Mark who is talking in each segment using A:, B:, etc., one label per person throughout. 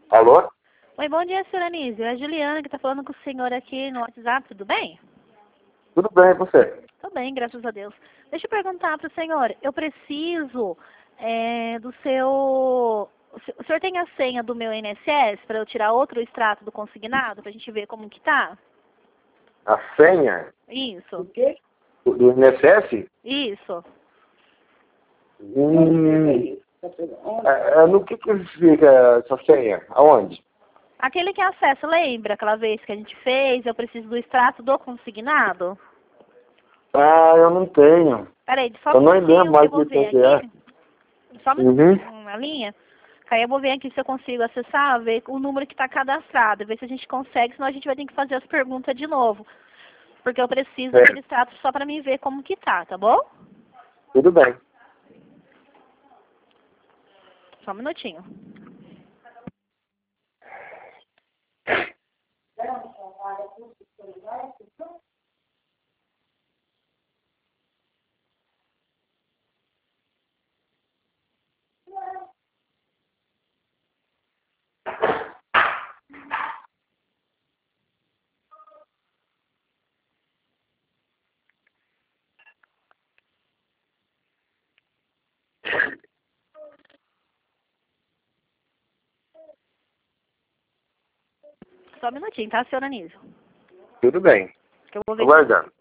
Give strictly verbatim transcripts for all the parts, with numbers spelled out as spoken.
A: Alô?
B: Oi, bom dia, senhora Anísio. É a Juliana que está falando com o senhor aqui no WhatsApp, tudo bem?
A: Tudo bem, e você?
B: Tudo bem, graças a Deus. Deixa eu perguntar para o senhor, eu preciso é, do seu... O senhor tem a senha do meu I N S S para eu tirar outro extrato do consignado, para a gente ver como que tá?
A: A senha?
B: Isso.
A: O quê? Do, do I N S S?
B: Isso.
A: Hum, é, é, no que que fica essa senha? Aonde?
B: Aquele que acessa, lembra aquela vez que a gente fez, eu preciso do extrato do consignado?
A: Ah, eu não tenho.
B: Peraí, só
A: Eu
B: um
A: não lembro
B: minutinho que
A: mais
B: eu vou
A: de quem
B: ver
A: que é.
B: aqui. Só um
A: Uhum.
B: minutinho na linha. Que aí eu vou ver aqui se eu consigo acessar, ver o número que está cadastrado, ver se a gente consegue, senão a gente vai ter que fazer as perguntas de novo. Porque eu preciso
A: É.
B: daquele extrato só para mim ver como que tá, tá bom?
A: Tudo bem.
B: Só um minutinho. Só um minutinho, tá, senhora Anísio?
A: Tudo bem.
B: Que eu vou
A: Tô
B: ver.
A: guardando.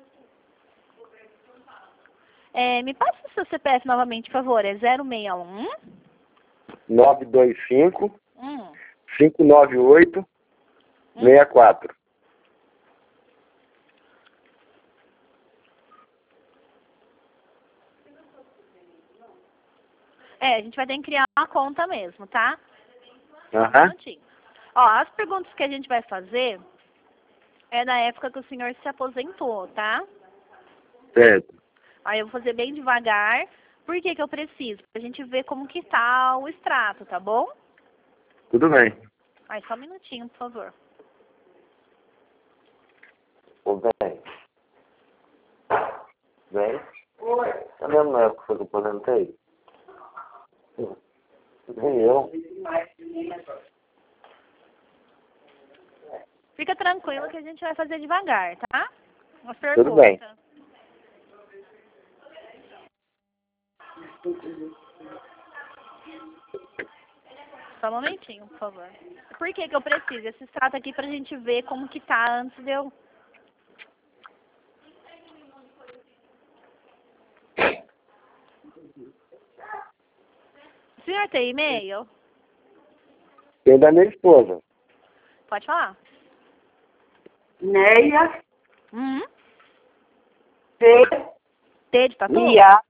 B: É, me passa o seu C P F novamente, por favor. É zero seis um
A: nove dois cinco,
B: hum,
A: cinco nove oito,
B: hum.
A: seis quatro.
B: É, a gente vai ter que criar uma conta mesmo, tá? Só um
A: Aham.
B: minutinho. Ó, as perguntas que a gente vai fazer é da época que o senhor se aposentou, tá?
A: Certo.
B: Aí eu vou fazer bem devagar. Por que que eu preciso? Pra gente ver como que tá o extrato, tá bom?
A: Tudo bem.
B: Aí só um minutinho, por favor.
A: Ô, bem. Bem? Oi. Tá vendo na época que eu aposentei? Nem eu.
B: Fica tranquilo que a gente vai fazer devagar, tá? Uma pergunta.
A: Tudo bem.
B: Só um momentinho, por favor. Por que que eu preciso? Esse extrato aqui pra gente ver como que tá antes de eu... O senhor tem e-mail?
A: Tem da minha esposa.
B: Pode falar.
C: Neia,
B: Uhum.
C: T,
B: T de tatu?
C: Miato.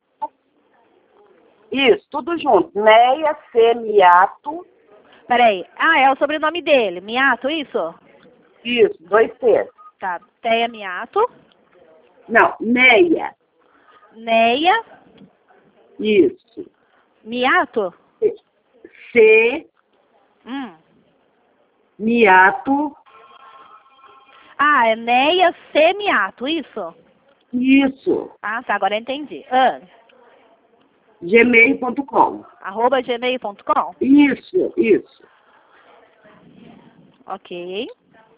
C: Isso, tudo junto. Neia, C, Miato.
B: Peraí. Ah, é o sobrenome dele. Miato, isso?
C: Isso, dois T.
B: Tá. Teia Miato.
C: Não, Neia.
B: Neia
C: Isso.
B: Miato?
C: C,
B: Hum.
C: Miato.
B: Ah, é Neia C. Miato, isso?
C: Isso.
B: Ah, tá. Agora eu entendi. Ah,
C: gmail ponto com.
B: arroba gmail ponto com?
C: Isso, isso.
B: Ok.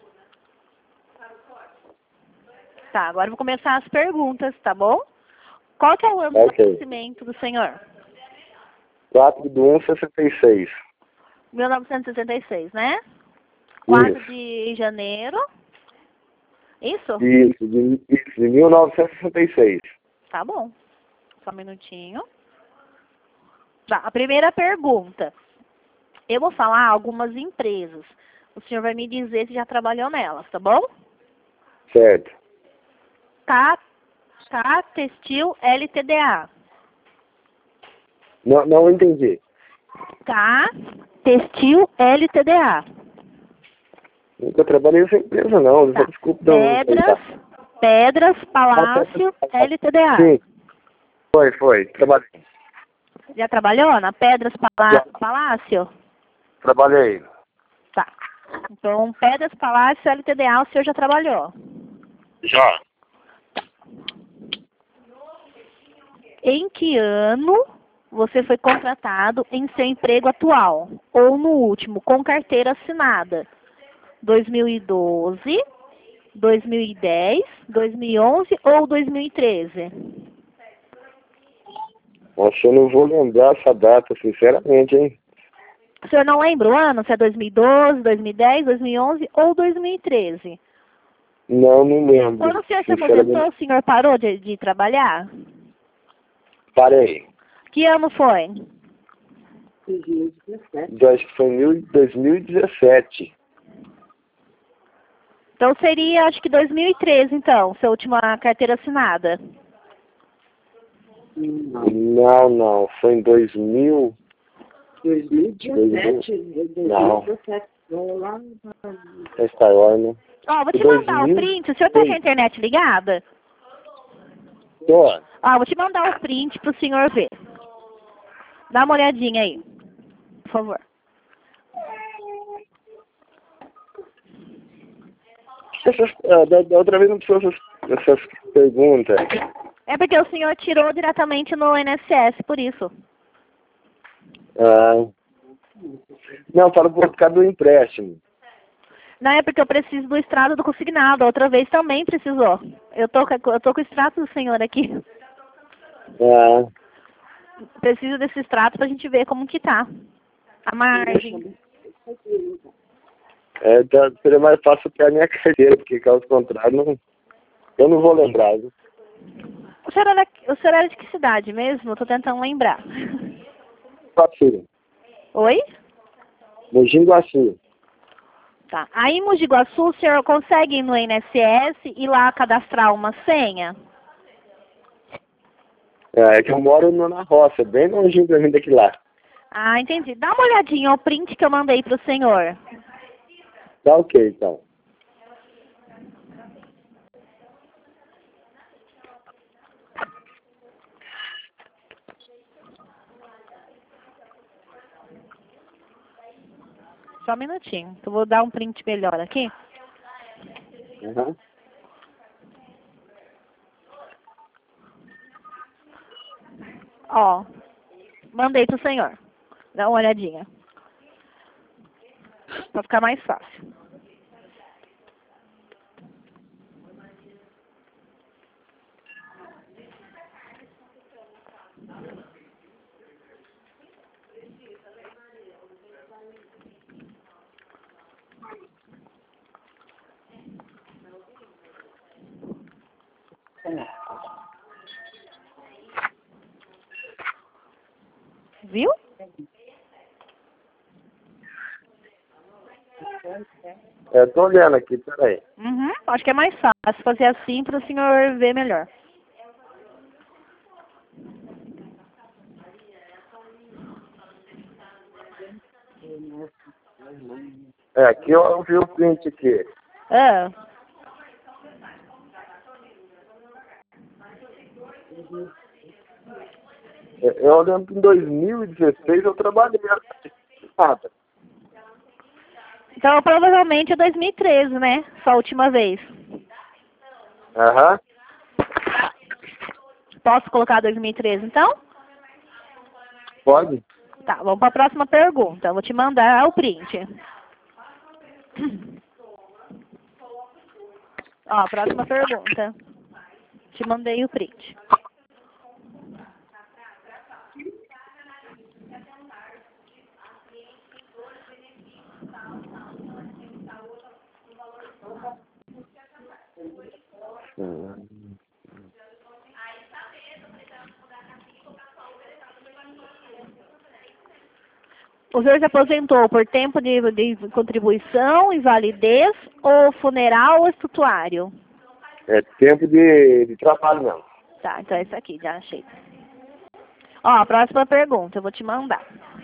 B: Tá, agora eu vou começar as perguntas, tá bom? Qual que é o ano
A: Ok.
B: do nascimento do senhor?
A: quatro de um, sessenta e seis.
B: mil novecentos e sessenta e seis, né? quatro
A: Isso.
B: de janeiro. Isso?
A: Isso, de, isso, de mil novecentos e sessenta e seis.
B: Tá bom. Só um minutinho. Tá, a primeira pergunta. Eu vou falar algumas empresas. O senhor vai me dizer se já trabalhou nelas, tá bom?
A: Certo.
B: K, K Textil L T D A.
A: Não, não entendi.
B: K Textil L T D A.
A: Nunca trabalhei nessa empresa, não.
B: Tá.
A: Desculpa, não.
B: Pedras, Pedras Palácio L T D A.
A: Sim. Foi, foi. Trabalhei.
B: Já trabalhou na Pedras Pala
A: Já.
B: Palácio?
A: Trabalhei.
B: Tá. Então, Pedras Palácio L T D A, o senhor já trabalhou?
A: Já.
B: Em que ano você foi contratado em seu emprego atual, ou no último, com carteira assinada? dois mil e doze, dois mil e dez, dois mil e onze ou dois mil e treze?
A: Nossa, eu não vou lembrar essa data, sinceramente, hein?
B: O senhor não lembra o ano? Se é dois mil e doze, dois mil e dez, dois mil e onze ou dois mil e treze?
A: Não, não lembro.
B: Quando o senhor se
A: sinceramente.
B: aposentou, o senhor parou de, de trabalhar?
A: Parei.
B: Que ano foi?
C: dois mil e dezessete.
A: Eu acho que foi em dois mil e dezessete.
B: Então seria, acho que dois mil e treze, então, sua última carteira assinada.
C: Não.
A: Não, não. Foi em dois mil.
C: dois mil e dezessete.
A: Não.
C: dois mil e dezessete. Vou lá.
A: Esta hora, né?
B: Ó, vou te
A: dois
B: mandar o
A: mil?
B: print. O senhor tá com a internet ligada?
A: Tô.
B: Ó, vou te mandar o print pro senhor ver. Dá uma olhadinha aí, por favor.
A: Essas, ah, da, da outra vez não precisou essas, essas perguntas.
B: É porque o senhor tirou diretamente no I N S S, por isso.
A: Ah, não, falo por causa do empréstimo.
B: Não é porque eu preciso do extrato do consignado. A outra vez também precisou. Eu tô, com- eu tô com o extrato do senhor aqui.
A: Ah,
B: Preciso desse extrato pra gente ver como que tá. A margem.
A: é, tá, seria mais fácil ter a minha carteira, porque caso contrário, não, eu não vou lembrar. Viu?
B: O senhor, era, o senhor era de que cidade mesmo? Eu tô tentando lembrar.
A: Guaçu.
B: Oi?
A: Mogi Guaçu.
B: Tá. Aí em Mogi Guaçu, o senhor consegue ir no I N S S e lá cadastrar uma senha?
A: É, é que eu moro no- na roça, bem longinho pra mim daqui lá.
B: Ah, entendi. Dá uma olhadinha ao print que eu mandei pro senhor.
A: Tá ok, então.
B: Só um minutinho. Eu vou dar um print melhor aqui.
A: Uhum.
B: Ó, mandei pro senhor. Dá uma olhadinha. Pra ficar mais fácil. Viu?
A: É, tô olhando aqui, peraí.
B: Uhum. Acho que é mais fácil fazer assim para o senhor ver melhor.
A: É, aqui eu, eu vi o print aqui.
B: Ah,
A: É, eu lembro que em dois mil e dezesseis eu trabalhei nada.
B: então provavelmente é dois mil e treze, né? Sua última vez.
A: Aham.
B: Posso colocar dois mil e treze então?
A: Pode?
B: Tá, vamos para a próxima pergunta. Eu vou te mandar o print. Ó, próxima pergunta. Te mandei o print.
A: Uhum.
B: O senhor se aposentou por tempo de, de contribuição, invalidez, ou funeral ou estatuário?
A: É tempo de, de trabalho mesmo.
B: Tá, então é isso aqui, já achei. Ó, a próxima pergunta, eu vou te mandar.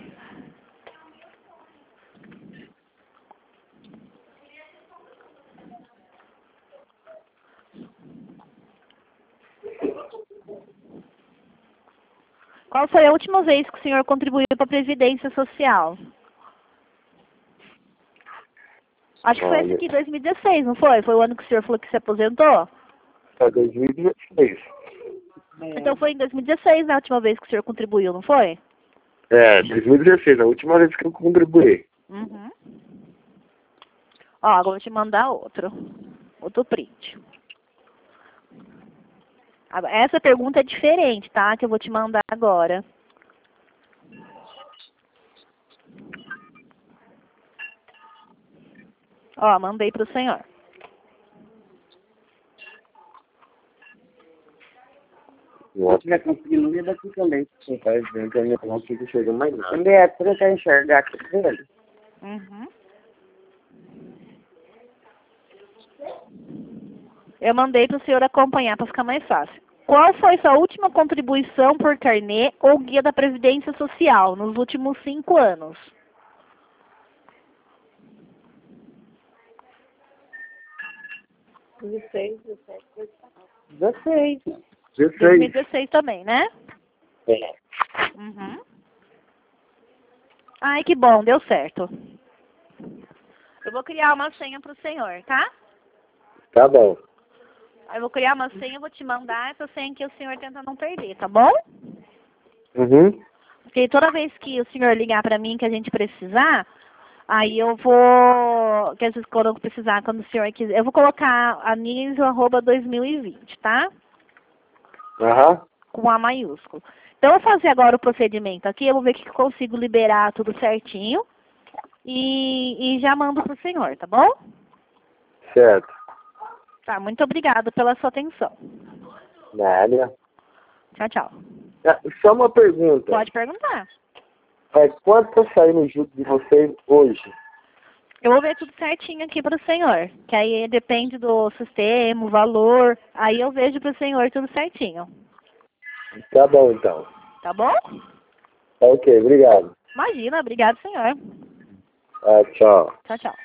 B: Qual foi a última vez que o senhor contribuiu para a Previdência Social? Acho que foi esse
A: Olha.
B: aqui, dois mil e dezesseis, não foi? Foi o ano que o senhor falou que se aposentou?
A: É dois mil e dezesseis.
C: É.
B: Então foi em dois mil e dezesseis a última vez que o senhor contribuiu, não foi?
A: É, dois mil e dezesseis, a última vez que eu contribuí.
B: Uhum. Ó, agora eu vou te mandar outro. Outro print. Agora, essa pergunta é diferente, tá? Que eu vou te mandar agora. Ó, mandei pro senhor.
C: Se
A: Nossa,
C: tiver conseguindo ler daqui também.
A: não faz bem que eu não consigo enxergar mais nada.
C: Ele é, você quer enxergar aqui dele?
B: Uhum. Eu mandei para o senhor acompanhar para ficar mais fácil. Qual foi sua última contribuição por carnê ou guia da Previdência Social nos últimos cinco anos?
C: dezesseis, dezessete, dezesseis.
B: dois mil
A: dezesseis.
B: e dezesseis também, né?
A: É.
B: Uhum. Ai, que bom, deu certo. Eu vou criar uma senha para o senhor, tá?
A: Tá bom.
B: Eu vou criar uma senha, eu vou te mandar essa senha que o senhor tenta não perder, tá bom?
A: Uhum.
B: Porque toda vez que o senhor ligar para mim que a gente precisar, aí eu vou, que às vezes quando eu precisar, quando o senhor quiser, eu vou colocar anísio arroba dois mil e vinte, tá?
A: Aham.
B: Com A maiúsculo. Então eu vou fazer agora o procedimento aqui, eu vou ver o que eu consigo liberar tudo certinho e, e já mando pro senhor, tá bom?
A: Certo.
B: Tá, muito obrigada pela sua atenção.
A: Nada.
B: Tchau, tchau.
A: Ah, só uma pergunta.
B: Pode perguntar.
A: É, quanto tá saindo o juro de vocês hoje?
B: Eu vou ver tudo certinho aqui para o senhor, que aí depende do sistema, o valor, aí eu vejo para o senhor tudo certinho.
A: Tá bom, então.
B: Tá bom?
A: Tá ok, obrigado.
B: Imagina, obrigado, senhor.
A: Ah, tchau.
B: Tchau, tchau.